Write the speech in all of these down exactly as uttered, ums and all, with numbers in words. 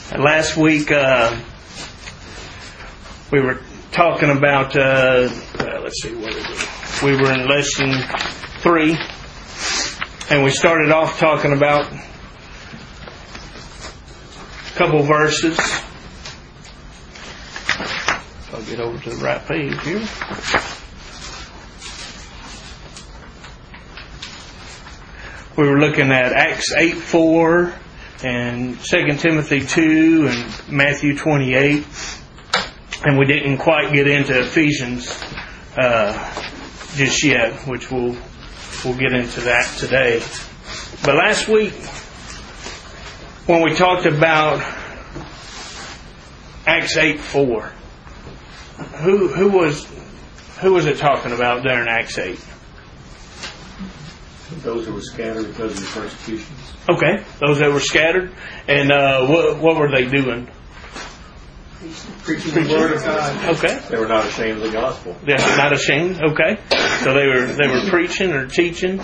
Last week uh, we were talking about, uh, uh, let's see, what is it? We were in lesson three, and we started off talking about a couple verses. I'll get over to the right page here. We were looking at Acts eight four and Second Timothy two and Matthew twenty-eight, and we didn't quite get into Ephesians uh, just yet, which we'll we'll get into that today. But last week, when we talked about Acts eight four, who who was who was it talking about there in Acts eight? Those who were scattered because of the persecutions. Okay, those that were scattered. And uh, what what were they doing? Preaching, Preaching the word of God. Okay. They were not ashamed of the gospel. They're not ashamed. Okay. So they were they were preaching or teaching.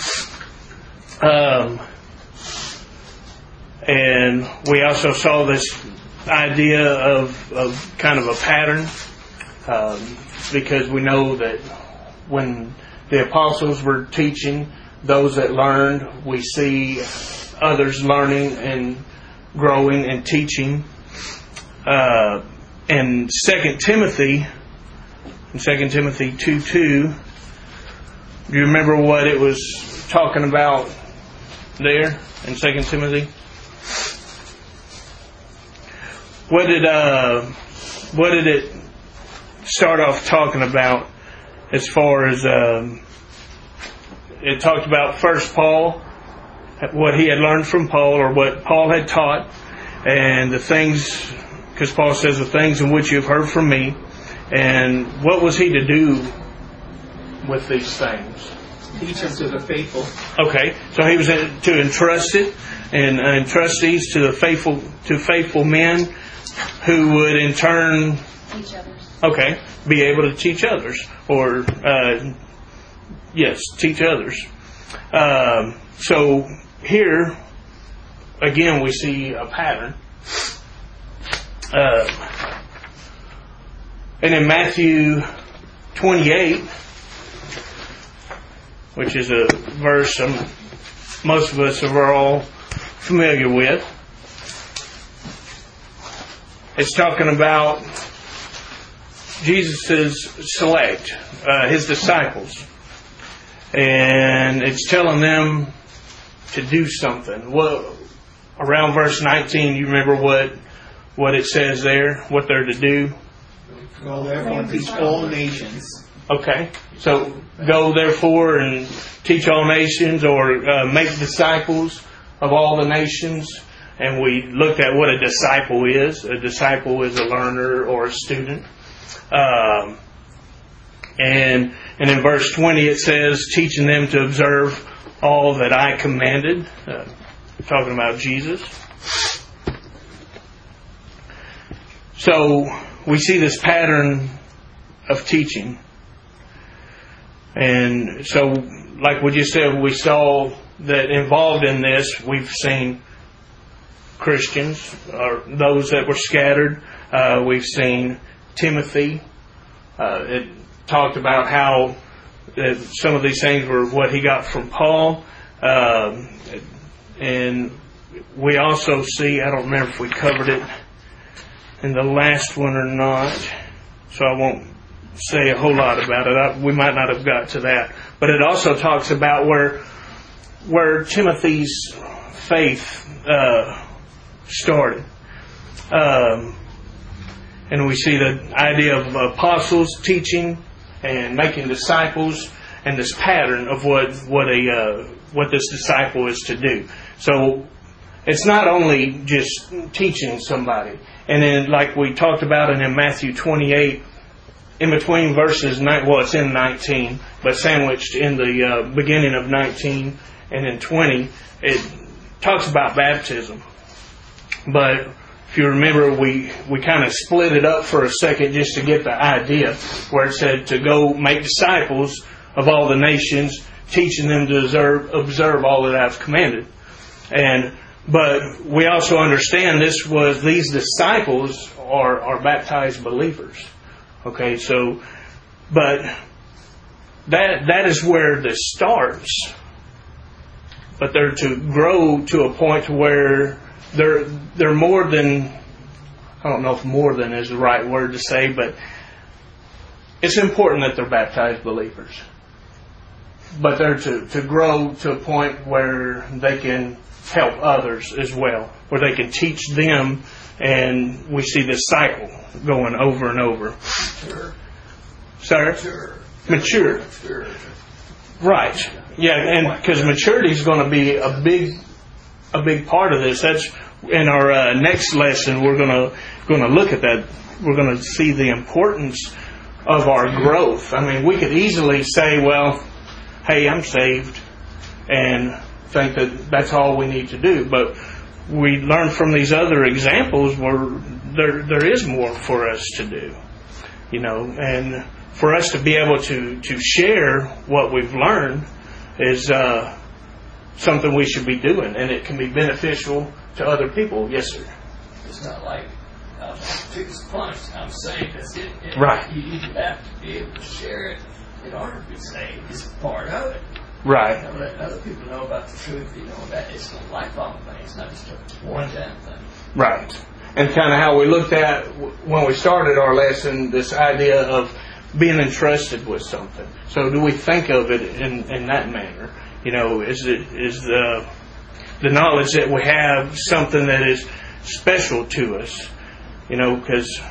Um, and we also saw this idea of of kind of a pattern, um, because we know that when the apostles were teaching, those that learned, we see others learning and growing and teaching. Uh, and Second Timothy, in Second Timothy two two, do you remember what it was talking about there in Second Timothy? What did uh, what did it start off talking about as far as? Um, It talked about first Paul, what he had learned from Paul, or what Paul had taught, and the things, because Paul says, the things in which you have heard from me. And what was he to do with these things? Teach them to the faithful. Okay, so he was to entrust it, and entrust these to the faithful, to faithful men, who would in turn, teach others. Okay, be able to teach others, or uh, Yes, teach others. Um, so here, again, we see a pattern. Uh, and in Matthew twenty-eight, which is a verse um, most of us are all familiar with, it's talking about Jesus' select, uh, His disciples. And it's telling them to do something. Well, around verse nineteen, you remember what what it says there? What they're to do? Go therefore and teach all nations. Okay. So, go therefore and teach all nations, or uh, make disciples of all the nations. And we looked at what a disciple is. A disciple is a learner or a student. Um... And and in verse twenty it says, teaching them to observe all that I commanded. Uh, talking about Jesus. So we see this pattern of teaching. And so, like we just said, we saw that involved in this, we've seen Christians, or those that were scattered. Uh, we've seen Timothy. Uh, it talked about how uh, some of these things were what he got from Paul. Um, and we also see, I don't remember if we covered it in the last one or not, so I won't say a whole lot about it. I, we might not have got to that. But it also talks about where where Timothy's faith uh, started. Um, and we see the idea of apostles teaching and making disciples, and this pattern of what what a uh, what this disciple is to do. So it's not only just teaching somebody. And then, like we talked about it in Matthew twenty-eight, in between verses nine, well, it's in nineteen, but sandwiched in the uh, beginning of nineteen and in twenty, it talks about baptism. But if you remember, we, we kind of split it up for a second just to get the idea, where it said to go make disciples of all the nations, teaching them to observe, observe all that I've commanded. And But we also understand this was these disciples are, are baptized believers. Okay, so but that that is where this starts. But they're to grow to a point where they're they're more than, I don't know if more than is the right word to say, but it's important that they're baptized believers. But they're to, to grow to a point where they can help others as well, where they can teach them, and we see this cycle going over and over. Mature. Sir? Mature. Mature. Mature. Right. Yeah, and because maturity is going to be a big, a big part of this. That's in our uh, next lesson. We're going to going to look at that. We're going to see the importance of our growth. I mean, we could easily say, "Well, hey, I'm saved," and think that that's all we need to do. But we learn from these other examples where there there is more for us to do. You know, and for us to be able to, to share what we've learned is uh, something we should be doing, and it can be beneficial to other people. Yes, sir. It's not like uh, fix punch. I'm saved. That's it. it. Right. You, you have to be able to share it in order to be saved. It's part of it. Right. You know, let other people know about the truth. You know that it's a lifelong thing. It's not just a one-time thing. Right. And kind of how we looked at when we started our lesson, this idea of being entrusted with something. So do we think of it in, in that manner? You know, is it is the the knowledge that we have something that is special to us? You know, because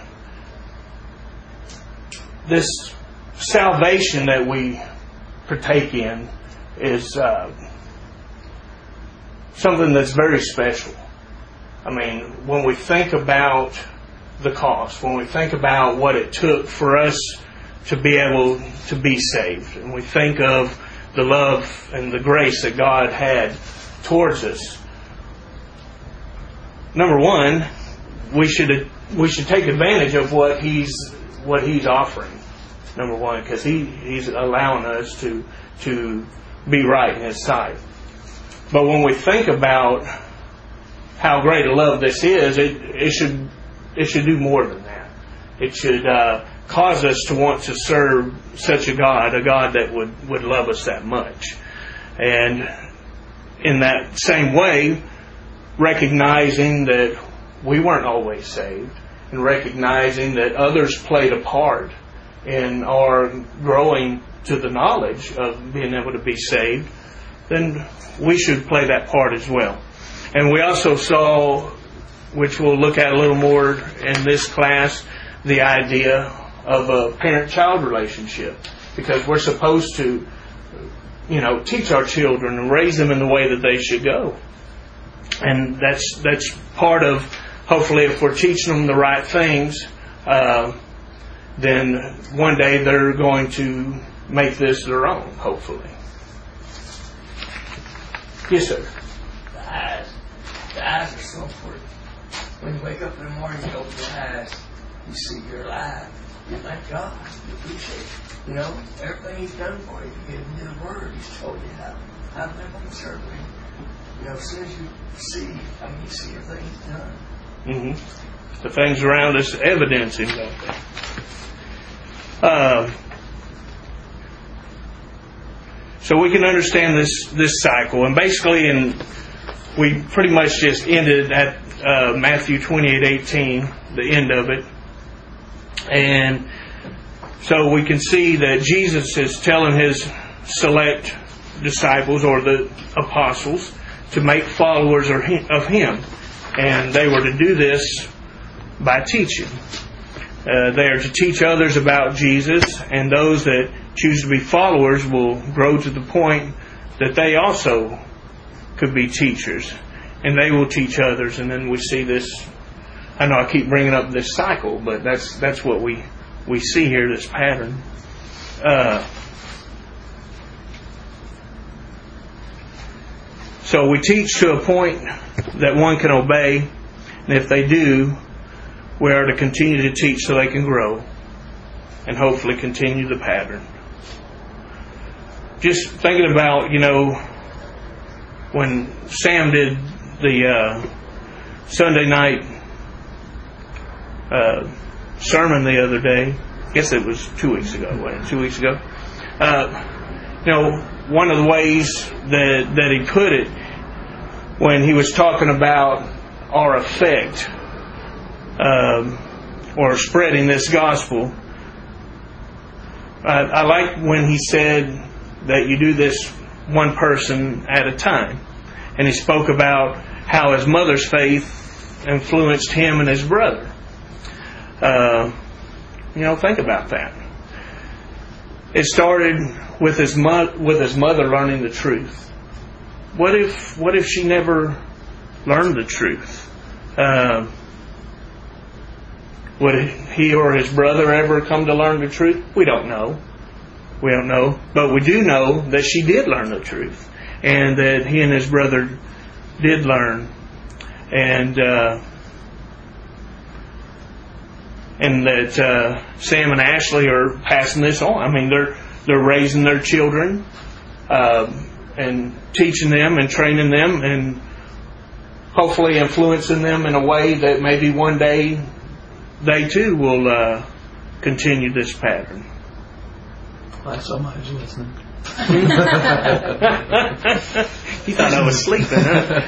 this salvation that we partake in is uh, something that's very special. I mean, when we think about the cost, when we think about what it took for us to be able to be saved, and we think of the love and the grace that God had towards us, number one, we should we should take advantage of what He's what He's offering. Number one, because He He's allowing us to to be right in His sight. But when we think about how great a love this is, it it should it should do more than that. It should uh, cause us to want to serve such a God, a God that would, would love us that much. And in that same way, recognizing that we weren't always saved, and recognizing that others played a part in our growing to the knowledge of being able to be saved, then we should play that part as well. And we also saw, which we'll look at a little more in this class, the idea of a parent-child relationship. Because we're supposed to, you know, teach our children and raise them in the way that they should go. And that's that's part of, hopefully, if we're teaching them the right things, uh, then one day they're going to make this their own, hopefully. Yes, sir. The eyes. The eyes are so important. When you wake up in the morning, you open your eyes, you see you're alive. You thank God. You appreciate it. You know, everything He's done for you. He gave you the Word. He's told you how, how to live on the serve Him. You know, as soon as you see, I mean, you see everything He's done. Mm-hmm. The things around us evidencing that. Uh, so we can understand this this cycle, and basically, in we pretty much just ended at uh, Matthew twenty-eight eighteen, the end of it. And so we can see that Jesus is telling His select disciples, or the apostles, to make followers of Him. And they were to do this by teaching. Uh, they are to teach others about Jesus, and those that choose to be followers will grow to the point that they also could be teachers, and they will teach others. And then we see this, I know I keep bringing up this cycle, but that's that's what we, we see here, this pattern. Uh, so we teach to a point that one can obey, and if they do, we are to continue to teach so they can grow and hopefully continue the pattern. Just thinking about, you know, when Sam did the uh, Sunday night uh, sermon the other day. I guess it was two weeks ago. Wasn't it? Two weeks ago. Uh, you know, one of the ways that that he put it when he was talking about our effect um, or spreading this gospel. I, I like when he said that you do this one person at a time. And he spoke about how his mother's faith influenced him and his brother. Uh, you know, think about that. It started with his mo- with his mother learning the truth. What if what if she never learned the truth? Uh, would he or his brother ever come to learn the truth? We don't know. We don't know. But we do know that she did learn the truth. And that he and his brother did learn. And uh, and that uh, Sam and Ashley are passing this on. I mean, they're they're raising their children uh, and teaching them and training them and hopefully influencing them in a way that maybe one day they too will uh, continue this pattern. Well, so much listening. He thought I was sleeping, huh?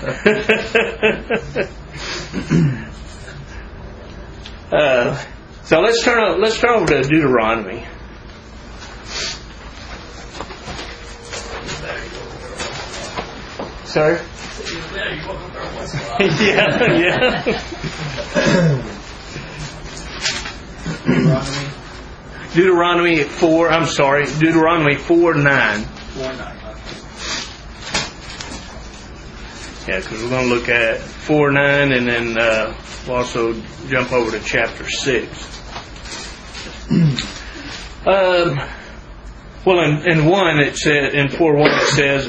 uh, so let's turn over, let's turn over to Deuteronomy. Sorry? yeah, yeah. Deuteronomy. Deuteronomy four. I'm sorry, Deuteronomy four nine. Four nine. Yeah, because we're going to look at four nine, and then uh, we'll also jump over to chapter six. um, well, in, in one it said in four one it says,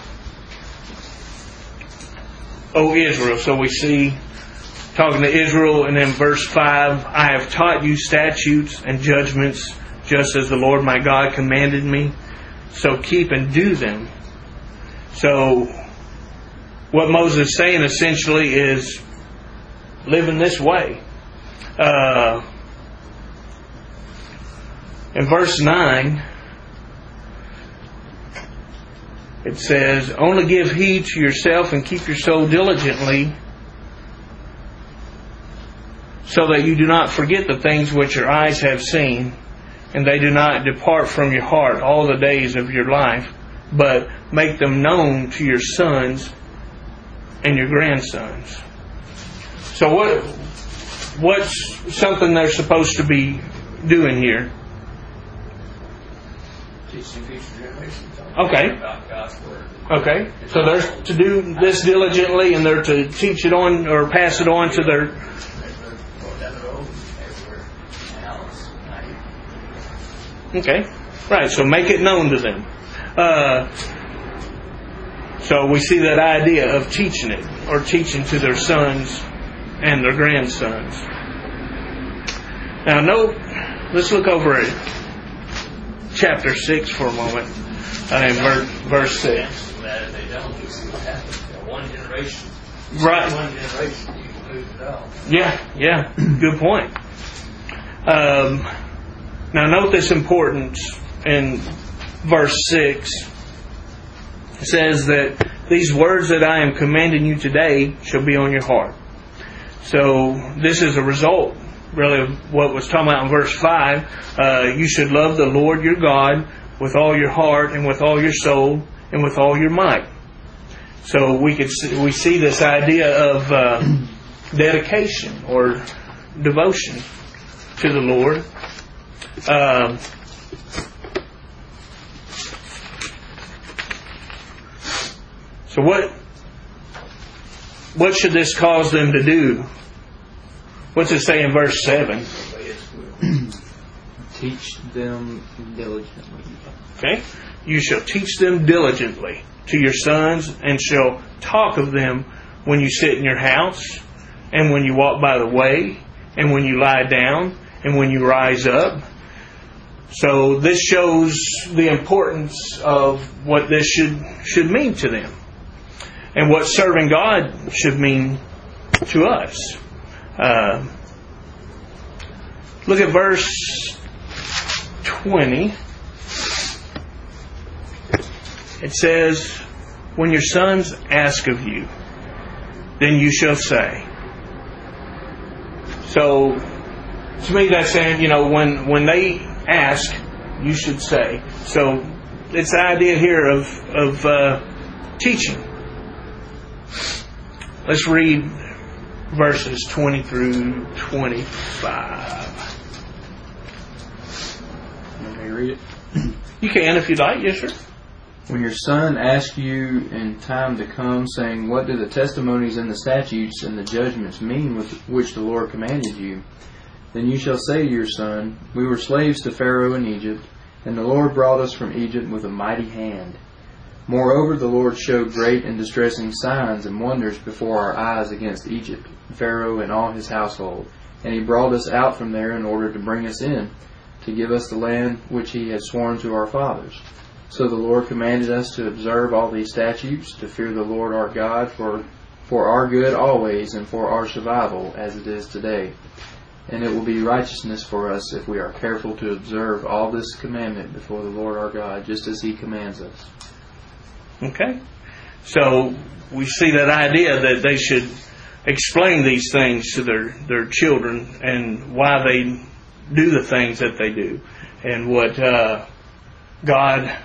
"O Israel." So we see talking to Israel, and then verse five, "I have taught you statutes and judgments, just as the Lord my God commanded me. So keep and do them." So what Moses is saying essentially is living this way. Uh, in verse nine, it says, "Only give heed to yourself and keep your soul diligently, so that you do not forget the things which your eyes have seen, and they do not depart from your heart all the days of your life, but make them known to your sons and your grandsons." So what what's something they're supposed to be doing here? Teaching future generations. Okay. About God's word. Okay. So they're to do this diligently, and they're to teach it on or pass it on to their... Okay. Right. So make it known to them. Uh, so we see that idea of teaching it, or teaching to their sons and their grandsons. Now note, let's look over at chapter six for a moment. Uh, in verse, verse six. That if they don't, you see what happens. One generation. Right. One generation, you can lose it all. Yeah, yeah. Good point. Um, now note this importance in verse six. It says that these words that I am commanding you today shall be on your heart. So this is a result, really, of what was talking about in verse five. Uh, you should love the Lord your God with all your heart and with all your soul and with all your might. So we could see, we see this idea of uh, dedication or devotion to the Lord. Um, so what what should this cause them to do? What's it say in verse seven? Teach them diligently. Okay. You shall teach them diligently to your sons, and shall talk of them when you sit in your house, and when you walk by the way, and when you lie down, and when you rise up. So this shows the importance of what this should should mean to them. and what serving God should mean to us. Uh, look at verse twenty. It says, when your sons ask of you, then you shall say. So, to me that's saying, you know, when, when they ask, you should say. So, it's the idea here of, of uh, teaching. Let's read verses twenty through twenty-five. Let me read it. You can if you'd like, yes sir. When your son asks you in time to come, saying, what do the testimonies and the statutes and the judgments mean with which the Lord commanded you? Then you shall say to your son, we were slaves to Pharaoh in Egypt, and the Lord brought us from Egypt with a mighty hand. Moreover, the Lord showed great and distressing signs and wonders before our eyes against Egypt, Pharaoh and all his household. And he brought us out from there in order to bring us in, to give us the land which he had sworn to our fathers. So the Lord commanded us to observe all these statutes, to fear the Lord our God for, for our good always and for our survival as it is today. And it will be righteousness for us if we are careful to observe all this commandment before the Lord our God, just as he commands us. Okay. So we see that idea that they should explain these things to their, their children and why they do the things that they do and what uh, God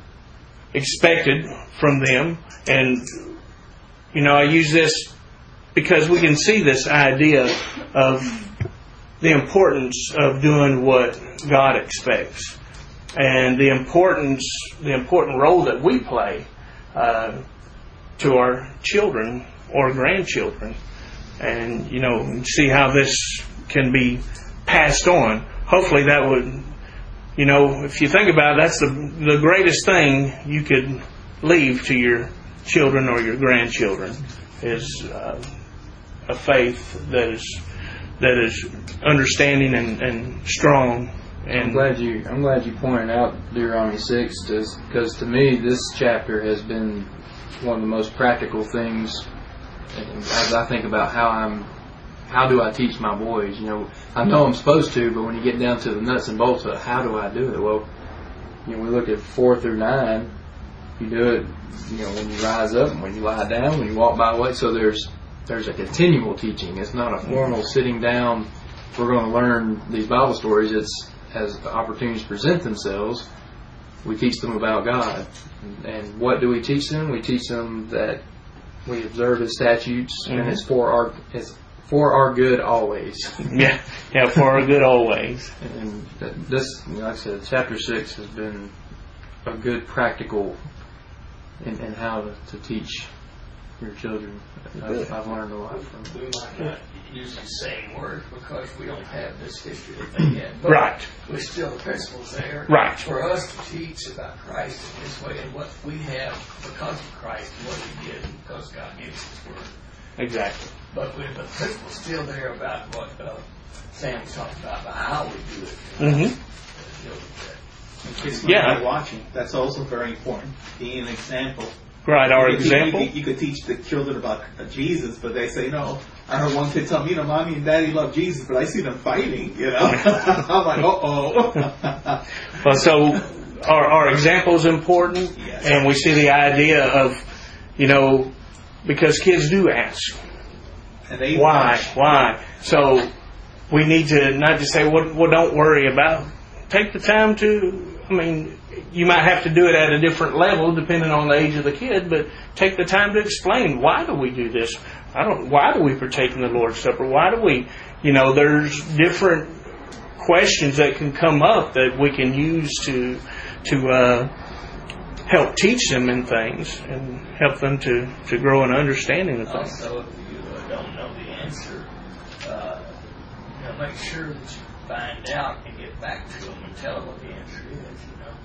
expected from them. And, you know, I use this because we can see this idea of the importance of doing what God expects and the importance, the important role that we play uh, to our children or grandchildren. And, you know, see how this can be passed on. Hopefully that would, you know, if you think about it, that's the, the greatest thing you could leave to your children or your grandchildren is uh, a faith that is that is understanding and, and strong. And I'm glad you I'm glad you pointed out Deuteronomy six, because to me this chapter has been one of the most practical things as I think about how I'm how do I teach my boys. You know, I know I'm supposed to, but when you get down to the nuts and bolts of how do I do it, well, you know, we look at four through nine. You do it, you know, when you rise up, and when you lie down, when you walk by the way. So there's there's a continual teaching. It's not a formal sitting down. We're going to learn these Bible stories. It's as the opportunities present themselves, we teach them about God. And what do we teach them? We teach them that we observe His statutes, mm-hmm. and it's for our it's for our good always. Yeah, yeah, for our good always. And this, like I said, chapter six has been a good practical in, in how to, to teach your children. I've, I've learned a lot from it. We might not use the same words because we don't have this history that they had. But right. There's still the principles there. Right. For us to teach about Christ in this way and what we have because of Christ and what He did because God gave us His Word. Exactly. But with the principles still there about what uh, Sam was talking about, about how we do it. Mm-hmm. In case yeah. you're watching, that's also very important. Being an example. Right, our you could, example. You could, you could teach the children about Jesus, but they say, no. I heard one kid tell me, you know, Mommy and Daddy love Jesus, but I see them fighting, you know. I'm like, uh-oh. Well, so our, our example is important, yes. And we see the idea of, you know, because kids do ask. And they why? watch. Why? So we need to not just say, well, well, don't worry about it. Take the time to, I mean, you might have to do it at a different level depending on the age of the kid, but take the time to explain, why do we do this? I don't. Why do we partake in the Lord's Supper? Why do we, you know, there's different questions that can come up that we can use to to uh, help teach them in things and help them to, to grow an understanding of things. Also, if you uh, don't know the answer, uh, you know, make sure that you find out and get back to them and tell them what the answer is, you know.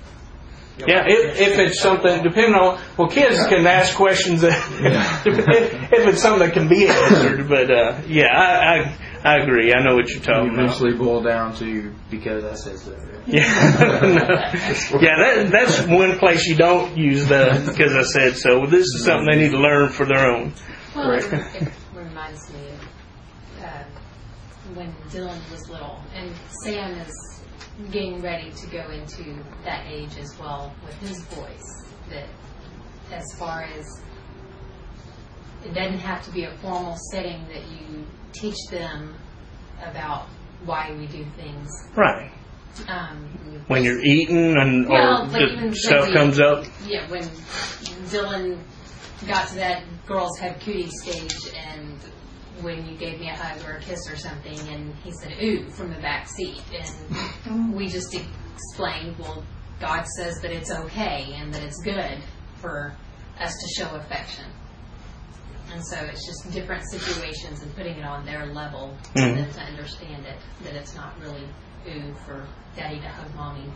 You know Yeah, if, if it's something, depending on, well, kids can ask questions that, if it's something that can be answered, but, uh, yeah, I, I, I agree. I know what you're You talking about. eventually boil down to because I said so. Right? Yeah, yeah. That, that's one place you don't use the because I said so. This is something they need to learn for their own. Well, Right. it, it reminds me of uh, when Dylan was little, and Sam is getting ready to go into that age as well with his voice. That as far as it doesn't have to be a formal setting that you teach them about why we do things. Right. Um, When you're eating and Well, or like the even stuff lately- comes up. Yeah, when Dylan got to that girls have cooties stage, and when you gave me a hug or a kiss or something, and he said "ooh" from the back seat, and we just explained, well, God says that it's okay and that it's good for us to show affection. And so it's just different situations and putting it on their level for Mhm. them to understand it, that it's not really ooh for daddy to hug mommy.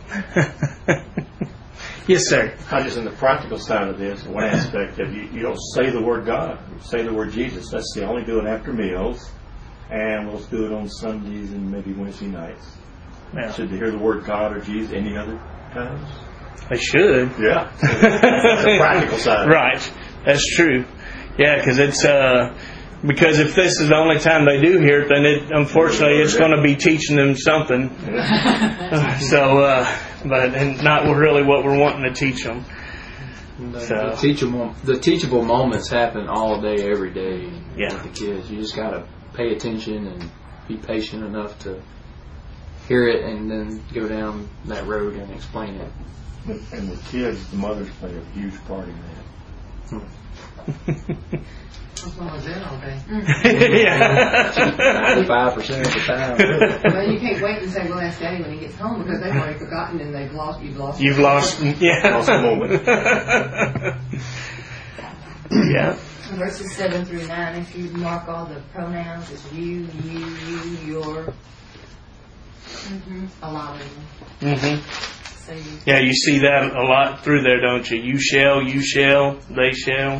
Yes, sir. Not just in the practical side of this, one aspect of you, you don't say the word God, you say the word Jesus. That's the only do it after meals, and we'll do it on Sundays and maybe Wednesday nights. Yeah. Should they hear the word God or Jesus any other times? They should. Yeah. That's the practical side. Right. That's true. Yeah, because it's uh, because if this is the only time they do hear it, then it unfortunately it's going to be teaching them something. so, uh, but and not really what we're wanting to teach them. The, So- the teachable, the teachable moments happen all day, every day Yeah. with the kids. You just got to pay attention and be patient enough to hear it, and then go down that road and explain it. And with kids, the mothers play a huge part in that. That's why I was there all day. yeah. Ninety-five percent of the time. Well, you can't wait and say, well, ask Daddy when he gets home, because they've already forgotten and they've lost, you've lost. You've lost. Yeah. Lost the moment. yeah. Verses seven through nine, if you mark all the pronouns, it's you, you, you, your, Mm-hmm. a lot of them. hmm So you, Yeah, you see that a lot through there, don't you? You shall, you shall, they shall.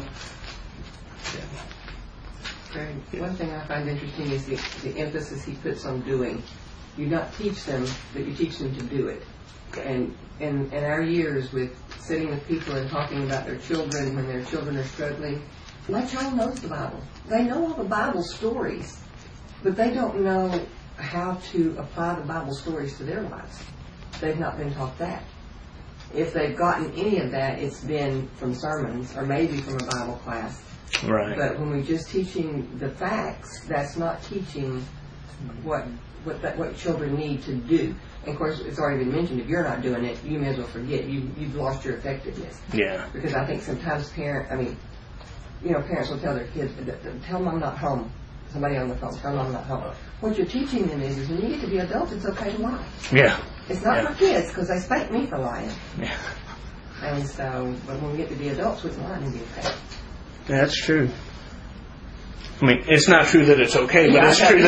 Greg, one thing I find interesting is the, the emphasis he puts on doing. You not teach them, but you teach them to do it. And in, in our years with sitting with people and talking about their children when their children are struggling, my child knows the Bible. They know all the Bible stories, but they don't know how to apply the Bible stories to their lives. They've not been taught that. If they've gotten any of that, it's been from sermons or maybe from a Bible class. Right. But when we're just teaching the facts, that's not teaching what what that, what children need to do. And of course, it's already been mentioned. If you're not doing it, you may as well forget. You you've lost your effectiveness. Yeah. Because I think sometimes parent, I mean, you know, parents will tell their kids, "Tell them I'm not home." Somebody on the phone, "Tell them I'm not home." What you're teaching them is, is when you get to be adults, it's okay to lie. Yeah. It's not Yeah. for kids because they spank me for lying. Yeah. And so, but when we get to be adults, we can lie and be okay. That's true. I mean, it's not true that it's okay, but Yeah, it's I true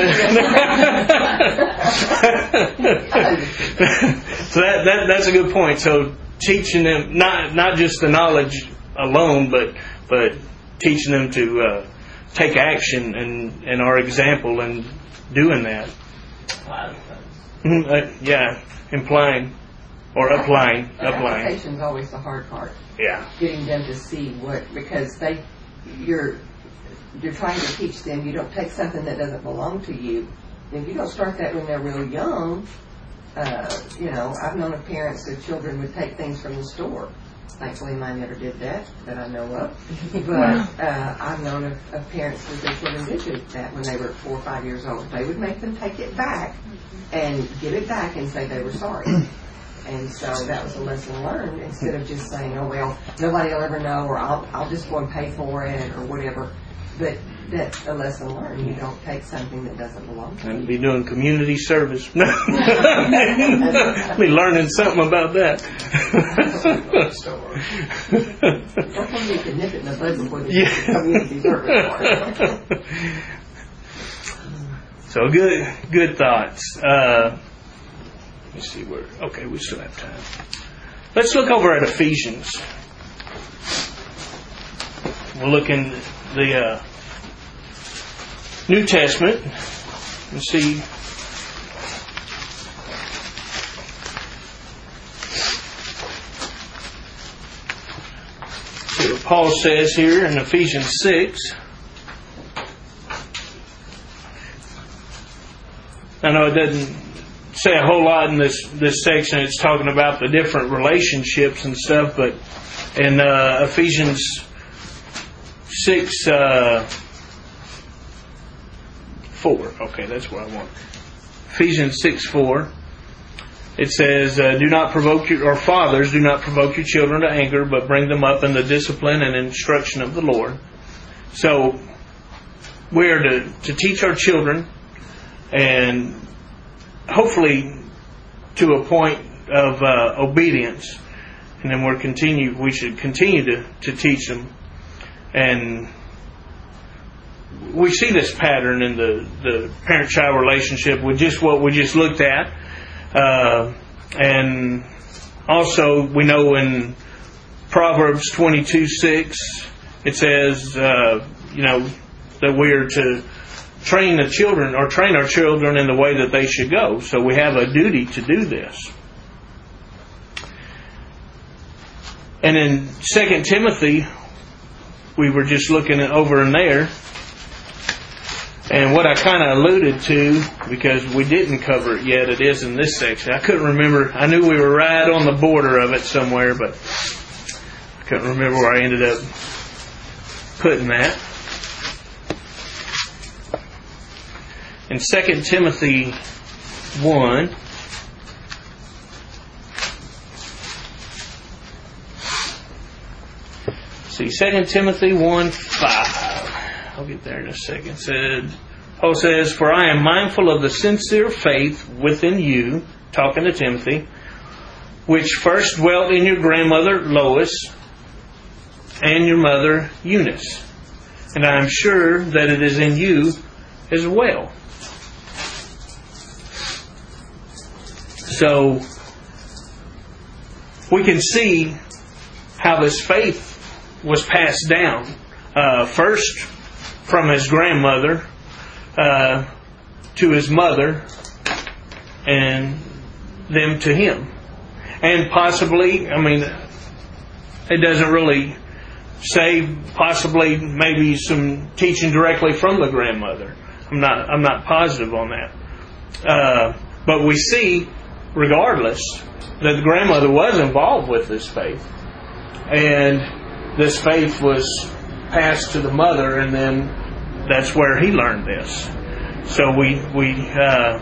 know. that. so that, that that's a good point. So teaching them not not just the knowledge alone, but but teaching them to uh, take action and and our example and doing that. Mhm, uh, yeah, implying or applying, applying. Application is always the hard part. Yeah. Getting them to see what, because they, you're, you're trying to teach them. You don't take something that doesn't belong to you. If you don't start that when they're really young, uh, you know, I've known of parents whose children would take things from the store. Thankfully, mine never did that, that I know of. But uh, I've known of, of parents whose their children did do that when they were four or five years old. They would make them take it back and give it back and say they were sorry. And so that was a lesson learned, instead of just saying, oh, well, nobody will ever know, or I'll, I'll just go and pay for it, or whatever. But that's a lesson learned. You don't take something that doesn't belong to I'd you. be doing community service. Be learning something about that. Sometimes you can nip it in the bud before the Yeah. community service part. So good, good thoughts. Uh, let me see where. Okay, we still have time. Let's look over at Ephesians. We'll look in the uh, New Testament, and see. See what Paul says here in Ephesians six. I know it doesn't say a whole lot in this, this section. It's talking about the different relationships and stuff, but in uh, Ephesians six uh, four, okay, that's what I want. Ephesians six four. It says, uh, "Do not provoke your, or fathers, do not provoke your children to anger, but bring them up in the discipline and instruction of the Lord." So we are to, to teach our children, and hopefully to a point of uh, obedience, and then we're continue. We should continue to, to teach them, and we see this pattern in the, the parent-child relationship with just what we just looked at, uh, and also we know in Proverbs twenty-two six it says, uh, you know, that we are to train the children, or train our children in the way that they should go. So we have a duty to do this. And in Second Timothy, we were just looking over in there, and what I kind of alluded to, because we didn't cover it yet, it is in this section. I couldn't remember. I knew we were right on the border of it somewhere, but I couldn't remember where I ended up putting that. In Second Timothy one, see, Second Timothy one five. I'll get there in a second. Said, Paul says, "For I am mindful of the sincere faith within you," talking to Timothy, "which first dwelt in your grandmother Lois and your mother Eunice. And I am sure that it is in you as well." So we can see how this faith was passed down. Uh, first from his grandmother uh, to his mother, and them to him. And possibly, I mean, it doesn't really say, possibly maybe some teaching directly from the grandmother. I'm not I'm not positive on that. Uh, but we see, regardless, that the grandmother was involved with this faith. And this faith was passed to the mother, and then that's where he learned this. So we we uh,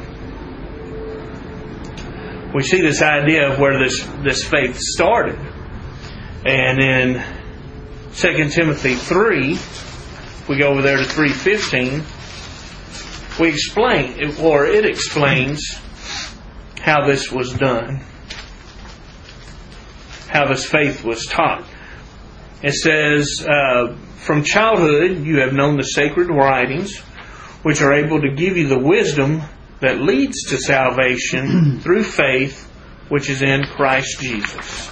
we see this idea of where this, this faith started. And in Second Timothy three, we go over there to three fifteen, we explain, or it explains how this was done, how this faith was taught. It says, uh, "From childhood you have known the sacred writings, which are able to give you the wisdom that leads to salvation through faith, which is in Christ Jesus."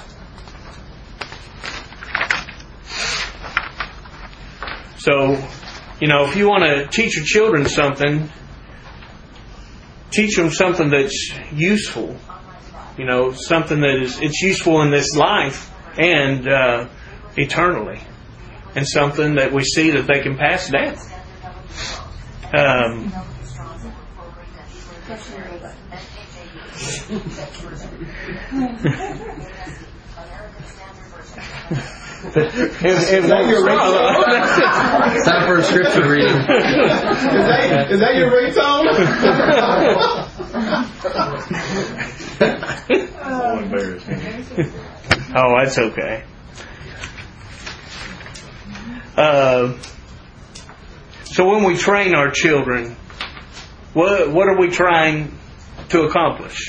So, you know, if you want to teach your children something, teach them something that's useful. You know, something that is it's useful in this life and uh, eternally, and something that we see that they can pass down. Um, Is, is that your ringtone? It's time for a scripture reading. Is that, is that your ringtone? So embarrassing. Oh, that's okay. Uh, so when we train our children, what what are we trying to accomplish?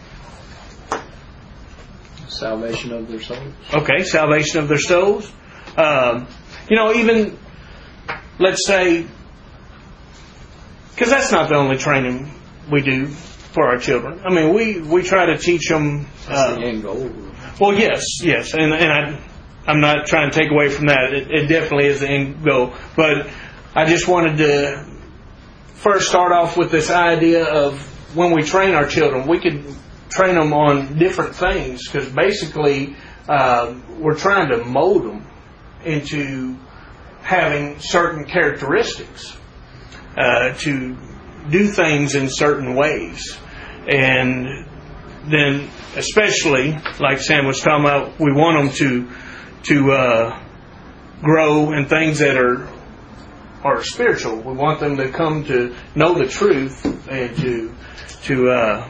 Salvation of their souls. Okay, salvation of their souls. Um, you know, even, let's say, because that's not the only training we do for our children. I mean, we, we try to teach them. That's Uh, the end goal. well, yes, yes, and and I, I'm not trying to take away from that. It, it definitely is the end goal. But I just wanted to first start off with this idea of when we train our children, we could train them on different things, because basically uh, we're trying to mold them into having certain characteristics, uh, to do things in certain ways. And then especially, like Sam was talking about, we want them to to uh, grow in things that are are spiritual. We want them to come to know the truth and to to uh,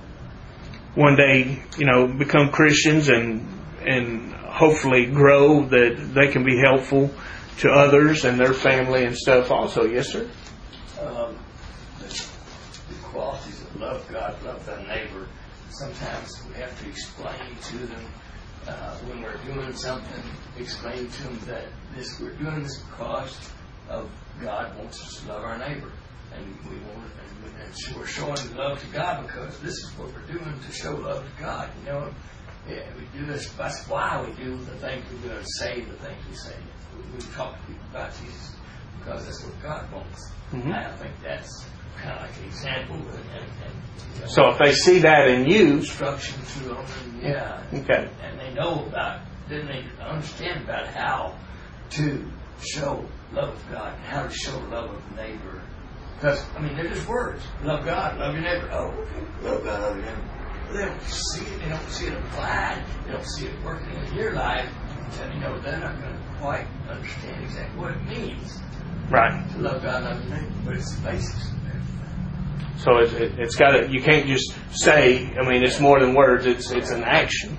one day, you know, become Christians and and hopefully grow, that they can be helpful to others and their family and stuff also. Yes, sir? Um, the, the qualities of love God, love thy neighbor. Sometimes we have to explain to them uh, when we're doing something, explain to them that this we're doing this because of God wants us to love our neighbor. And we want and, and so we're showing love to God because this is what we're doing to show love to God. You know, yeah, we do this. That's why we do the things we do and say the things we say. We, we talk to people about Jesus because that's what God wants. Mm-hmm. I think that's kind of like an example. And, and, and, you know, so if they see that in you, instruction to them, and, yeah, okay, and they know about, then they understand about how to show love of God and how to show love of the neighbor. Because, I mean, they're just words. Love God, love your neighbor. Oh, okay. Love God, love your neighbor. They don't see it. They don't see it applied. They don't see it working in your life. And, you know, they're not going to quite understand exactly what it means. Right. To love God, love your neighbor. But it's the basics of everything. So it, it, it's got to, you can't just say, I mean, it's more than words. It's it's an action.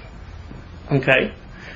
Okay?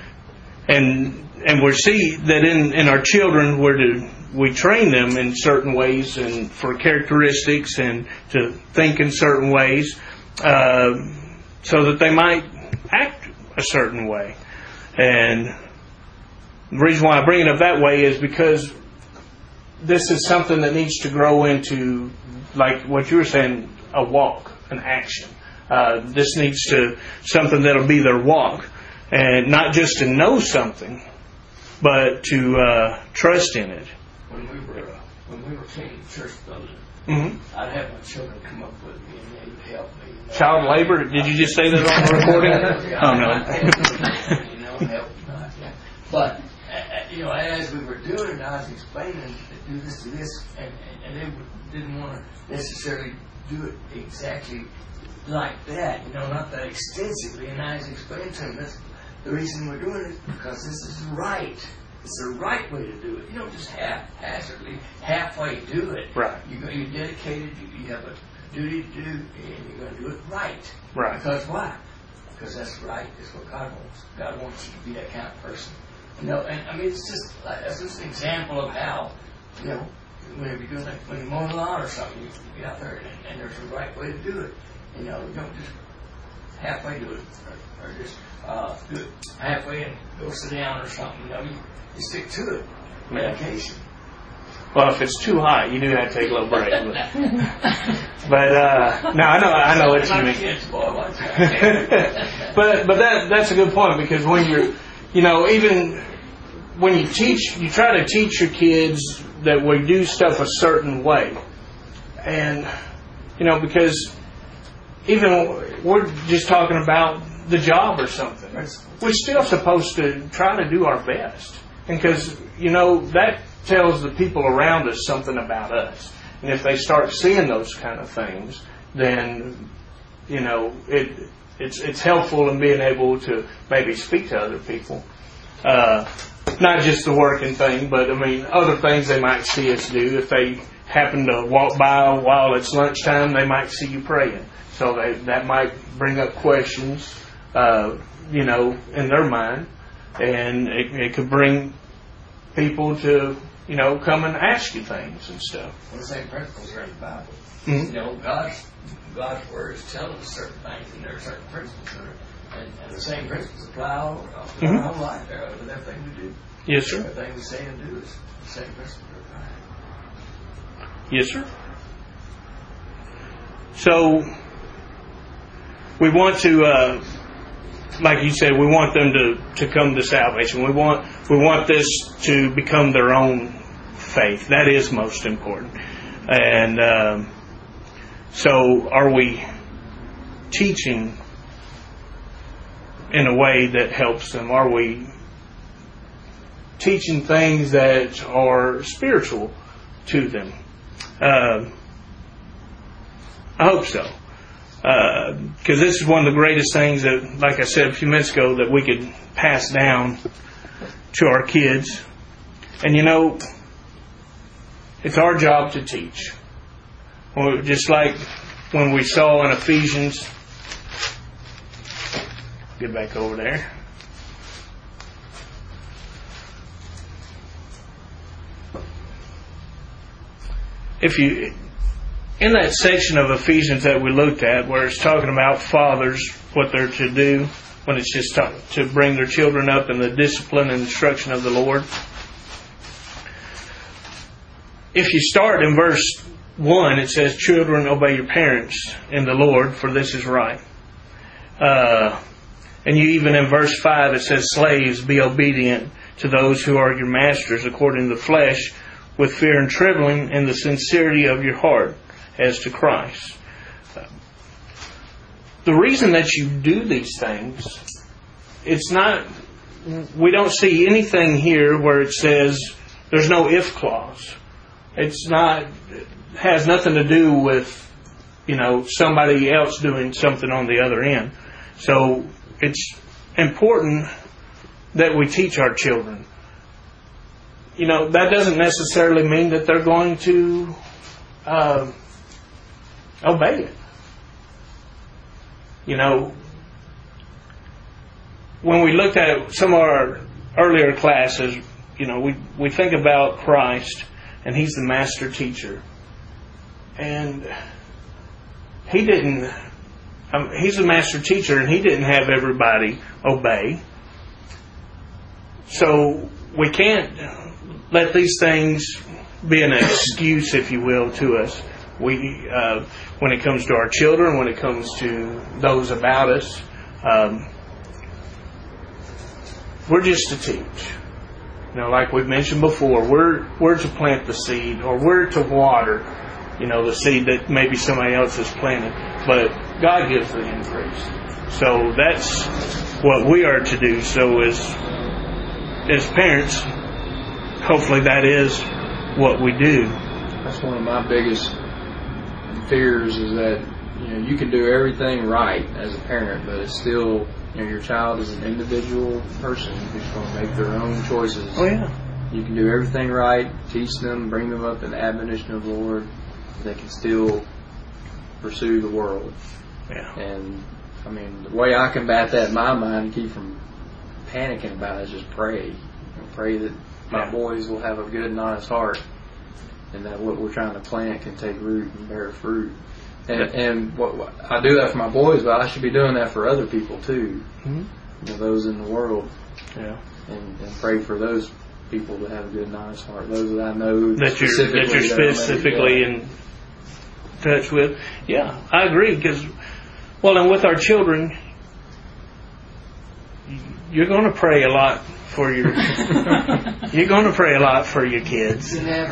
And and we see that in, in our children, we're to, we train them in certain ways and for characteristics and to think in certain ways, uh, so that they might act a certain way. And the reason why I bring it up that way is because this is something that needs to grow into, like what you were saying, a walk, an action. Uh, this needs to, something that'll be their walk. And not just to know something, but to uh, trust in it. When we were uh, when we were cleaning the church building, mm-hmm. I'd have my children come up with me and they would help me. You know? Child labor? Did you just say that on the recording? Yeah, oh no. You know, help not, yeah. But uh, you know, as we were doing it, I was explaining to do this, to this, and, and they didn't want to necessarily do it exactly like that. You know, not that extensively. And I was explaining to them this. The reason we're doing it is because this is right. It's the right way to do it. You don't just haphazardly, halfway do it. Right. You go, you're dedicated. You, you have a duty to do, and you're going to do it right. Right. Because why? Because that's right. It's what God wants. God wants you to be that kind of person. You know, and I mean, it's just like, that's just an example of how, you know, whenever you're doing like when you're mowing the lawn or something, you get out there and, and there's a right way to do it. You know, you don't just halfway do it, or, or just uh, do it halfway and go sit down or something. You know, you, you stick to it. Medication. Well, if it's too hot, you do have to take a little break. But, but uh, no, I know, I know what you mean. but but that that's a good point, because when you're, you know, even when you teach, you try to teach your kids that we do stuff a certain way, and you know, because even we're just talking about the job or something, we're still supposed to try to do our best, and because you know that tells the people around us something about us. And if they start seeing those kind of things, then, you know, it it's it's helpful in being able to maybe speak to other people. Uh, not just the working thing, but, I mean, other things they might see us do. If they happen to walk by while it's lunchtime, they might see you praying. So they, that might bring up questions, uh, you know, in their mind. And it, it could bring people to, you know, come and ask you things and stuff. Well, the same principles are in the Bible. Mm-hmm. You know, God's God's word is telling us certain things, and there are certain principles that are, and, and the same principles apply all mm-hmm. our whole life, uh, with everything we do. Yes, sir. Everything we say and do is the same principles apply. Yes, sir. So we want to, uh, like you said, we want them to, to come to salvation. We want we want this to become their own faith. That is most important. And um, so are we teaching in a way that helps them? Are we teaching things that are spiritual to them? Uh, I hope so. Because uh, this is one of the greatest things that, like I said a few minutes ago, that we could pass down to our kids. And you know, it's our job to teach. Well, just like when we saw in Ephesians, get back over there. If you, in that section of Ephesians that we looked at, where it's talking about fathers, what they're to do, when it's just talk, to bring their children up in the discipline and instruction of the Lord. If you start in verse one, it says, "Children, obey your parents in the Lord, for this is right." Uh, and you even in verse five, it says, "Slaves, be obedient to those who are your masters according to the flesh, with fear and trembling in the sincerity of your heart, as to Christ." The reason that you do these things, it's not, we don't see anything here where it says there's no if clause. It's not, it has nothing to do with, you know, somebody else doing something on the other end. So it's important that we teach our children. You know, that doesn't necessarily mean that they're going to uh, obey it. You know, when we looked at some of our earlier classes, you know, we, we think about Christ, and He's the master teacher. And He didn't, um, He's the master teacher, and He didn't have everybody obey. So we can't let these things be an excuse, if you will, to us. We, uh, when it comes to our children, when it comes to those about us, um, we're just to teach. You know, like we've mentioned before, we're we're to plant the seed, or we're to water, you know, the seed that maybe somebody else has planted. But God gives the increase. So that's what we are to do. So as as parents, hopefully that is what we do. That's one of my biggest fears, is that, you know, you can do everything right as a parent, but it's still, you know, your child is an individual person who's going to make their own choices. Oh yeah. You can do everything right, teach them, bring them up in the admonition of the Lord. They can still pursue the world. Yeah. And I mean, the way I combat that in my mind and keep from panicking about it is just pray. You know, pray that my yeah. boys boys will have a good and honest heart, and that what we're trying to plant can take root and bear fruit. And, and what, what I do that for my boys, but I should be doing that for other people too. Mm-hmm. You know, those in the world. Yeah. And, and pray for those people to have a good and honest heart. Those that I know that you're specifically that you're specifically in touch with. Yeah, I agree. Because, well, and with our children, you're going to pray a lot for your. You're going to pray a lot for your kids. Never.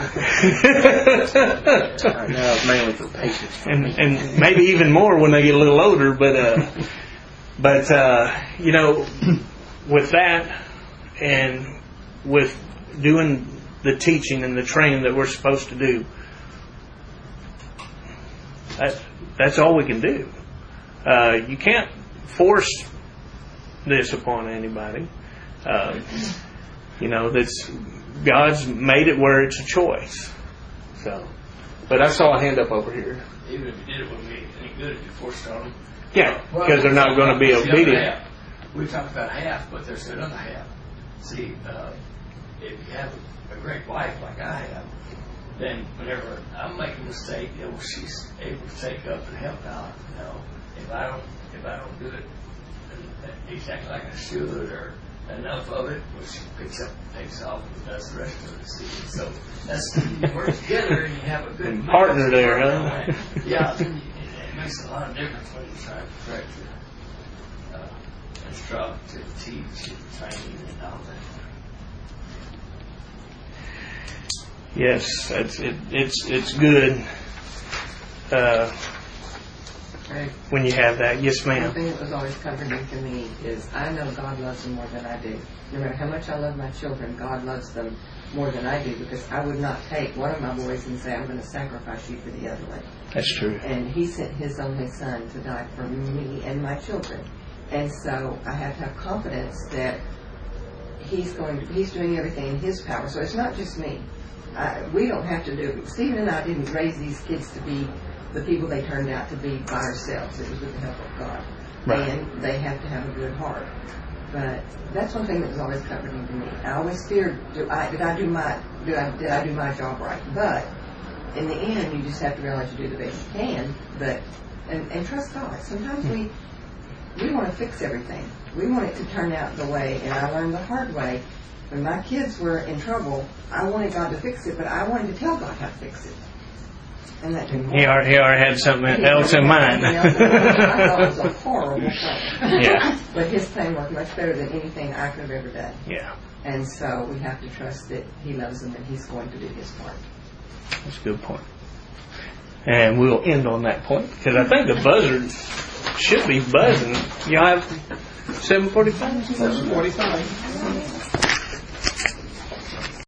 Right now it's mainly for patience. And and maybe even more when they get a little older. But uh, but uh, you know, with that and with doing the teaching and the training that we're supposed to do, that that's all we can do. Uh, you can't force this upon anybody. Uh, you know, that's God's made it where it's a choice. So, but I saw a hand up over here. Even if you did it, wouldn't be any good if you forced it on them. Yeah, Well, because they're not going to be there's the other obedient. half. We talked about half, but there's another half. See, uh, if you have a great wife like I have, then whenever I'm making a mistake, you know, she's able to take up and help out. You know, if I don't, if I don't do it exactly like I should, or enough of it, which she picks up and takes off and does the rest of it. See, so that's you work together and you have a good partner there, huh? Yeah, then you, it makes a lot of difference when you try to correct the uh, instruct to teach and training and all that. Yes, it's it, it's it's good uh, Right. when you have that. Yes, One ma'am. thing that was always comforting to me is I know God loves them more than I do. No matter how much I love my children, God loves them more than I do, because I would not take one of my boys and say, I'm going to sacrifice you for the other one. That's true. And He sent His only Son to die for me and my children. And so I have to have confidence that He's going to, He's doing everything in His power. So it's not just me. I, we don't have to do it. Stephen and I didn't raise these kids to be the people they turned out to be by ourselves. It was with the help of God. Right. And they have to have a good heart. But that's one thing that was always comforting to me. I always feared, do I, did I do my do I, did I do my job right? But in the end, you just have to realize you do the best you can. But and, and trust God. Sometimes we we want to fix everything. We want it to turn out the way. And I learned the hard way. When my kids were in trouble, I wanted God to fix it, but I wanted to tell God how to fix it. And that didn't work. He already, he already had something He else in mind. something else in mind. I thought it was a horrible plan. Yeah. But His plan worked much better than anything I could have ever done. Yeah, And so we have to trust that He loves them and He's going to do His part. that's a good point. And we'll end on that point because I think the buzzer should be buzzing. You have seven forty-five. seven forty-five.